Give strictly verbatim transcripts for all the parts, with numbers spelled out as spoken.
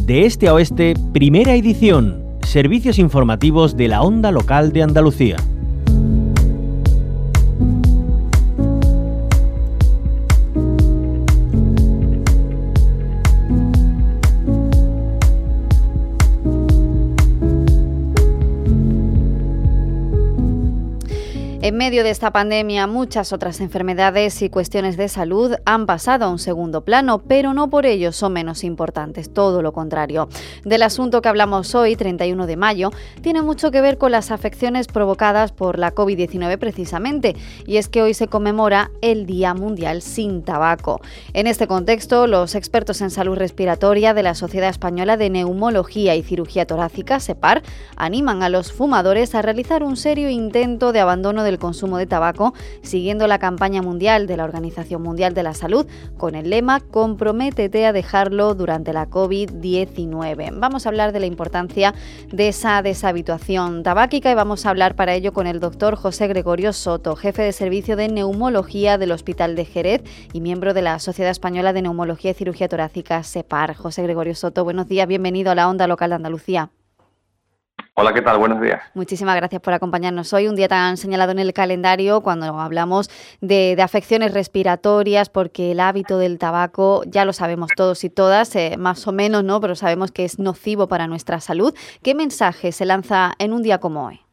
De este a oeste, primera edición. Servicios informativos de la Onda Local de Andalucía. En medio de esta pandemia, muchas otras enfermedades y cuestiones de salud han pasado a un segundo plano, pero no por ello son menos importantes, todo lo contrario. Del asunto que hablamos hoy, treinta y uno de mayo, tiene mucho que ver con las afecciones provocadas por la COVID diecinueve precisamente, y es que hoy se conmemora el Día Mundial sin Tabaco. En este contexto, los expertos en salud respiratoria de la Sociedad Española de Neumología y Cirugía Torácica, SEPAR, animan a los fumadores a realizar un serio intento de abandono del consumo de tabaco, siguiendo la campaña mundial de la Organización Mundial de la Salud con el lema "Comprométete a dejarlo durante la COVID diecinueve". Vamos a hablar de la importancia de esa deshabituación tabáquica y vamos a hablar para ello con el doctor José Gregorio Soto, jefe de servicio de neumología del Hospital de Jerez y miembro de la Sociedad Española de Neumología y Cirugía Torácica, SEPAR. José Gregorio Soto, buenos días, bienvenido a la Onda Local de Andalucía. Hola, ¿qué tal? Buenos días. Muchísimas gracias por acompañarnos hoy, un día tan señalado en el calendario cuando hablamos de, de afecciones respiratorias, porque el hábito del tabaco, ya lo sabemos todos y todas, eh, más o menos, ¿no? Pero sabemos que es nocivo para nuestra salud. ¿Qué mensaje se lanza en un día como hoy?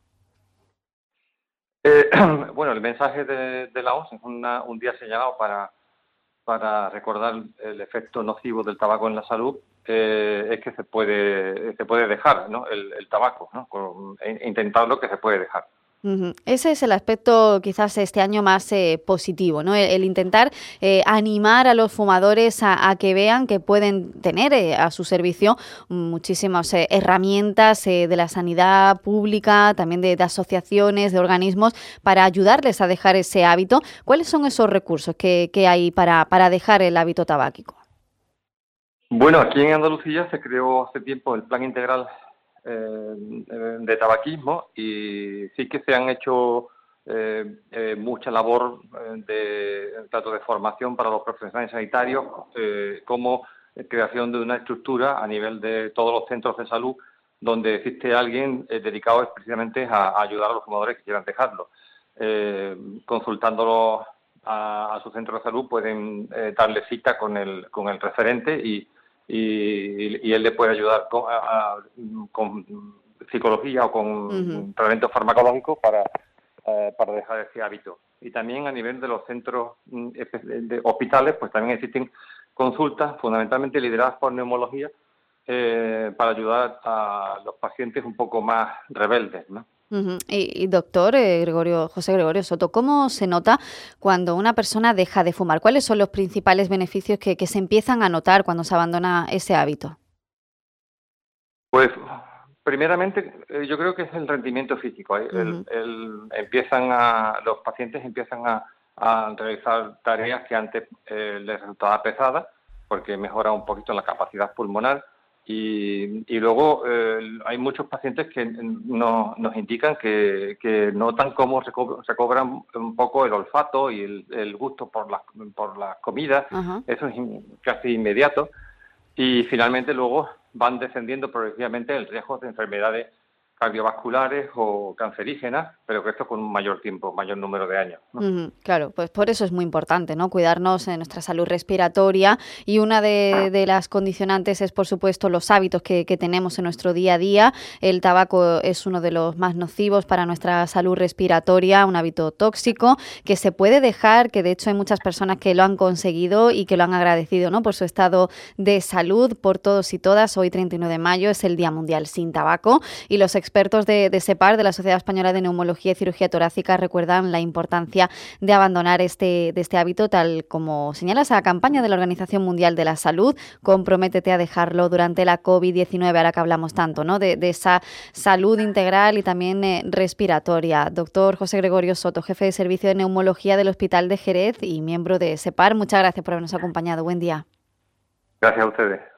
Eh, bueno, el mensaje de, de la O M S es una, un día señalado para, para recordar el efecto nocivo del tabaco en la salud. Eh, es que se puede se puede dejar, ¿no? el, el tabaco, ¿no? Con, e, intentarlo que se puede dejar. Uh-huh. Ese es el aspecto quizás este año más eh, positivo, ¿no? El, el intentar eh, animar a los fumadores a, a que vean que pueden tener eh, a su servicio muchísimas eh, herramientas eh, de la sanidad pública, también de, de asociaciones, de organismos, para ayudarles a dejar ese hábito. ¿Cuáles son esos recursos que, que hay para, para dejar el hábito tabáquico? Bueno, aquí en Andalucía se creó hace tiempo el Plan Integral eh, de Tabaquismo y sí que se han hecho eh, eh, mucha labor de tanto de formación para los profesionales sanitarios eh, como creación de una estructura a nivel de todos los centros de salud donde existe alguien eh, dedicado específicamente a, a ayudar a los fumadores que quieran dejarlo. Eh, consultándolo a, a su centro de salud pueden eh, darle cita con el, con el referente y Y, y él le puede ayudar con, a, con psicología o con uh-huh. tratamientos farmacológicos para, eh, para dejar ese hábito. Y también a nivel de los centros de hospitales, pues también existen consultas fundamentalmente lideradas por neumología eh, para ayudar a los pacientes un poco más rebeldes, ¿no? Uh-huh. Y, y doctor eh, Gregorio, José Gregorio Soto, ¿cómo se nota cuando una persona deja de fumar? ¿Cuáles son los principales beneficios que, que se empiezan a notar cuando se abandona ese hábito? Pues, primeramente, eh, yo creo que es el rendimiento físico. ¿eh? Uh-huh. el, el, empiezan a, los pacientes empiezan a, a realizar tareas que antes eh, les resultaba pesada, porque mejora un poquito la capacidad pulmonar. Y, y luego eh, hay muchos pacientes que no, nos indican que, que notan cómo se, co- se cobran un poco el olfato y el, el gusto por las por las comidas. Uh-huh. Eso es in, casi inmediato. Y finalmente luego van descendiendo progresivamente el riesgo de enfermedades cardiovasculares o cancerígenas, pero que esto con un mayor tiempo, mayor número de años, ¿no? Uh-huh, claro, pues por eso es muy importante, ¿no? Cuidarnos de nuestra salud respiratoria y una de, de las condicionantes es, por supuesto, los hábitos que, que tenemos en nuestro día a día. El tabaco es uno de los más nocivos para nuestra salud respiratoria, un hábito tóxico que se puede dejar, que de hecho hay muchas personas que lo han conseguido y que lo han agradecido, ¿no? Por su estado de salud, por todos y todas. Hoy, treinta y uno de mayo, es el Día Mundial sin Tabaco y los expertos de, de SEPAR, de la Sociedad Española de Neumología y Cirugía Torácica, recuerdan la importancia de abandonar este, de este hábito, tal como señala esa campaña de la Organización Mundial de la Salud, "Comprométete a dejarlo durante la COVID diecinueve", ahora que hablamos tanto, ¿no? de, de esa salud integral y también eh, respiratoria. Doctor José Gregorio Soto, jefe de servicio de neumología del Hospital de Jerez y miembro de SEPAR, muchas gracias por habernos acompañado. Buen día. Gracias a ustedes.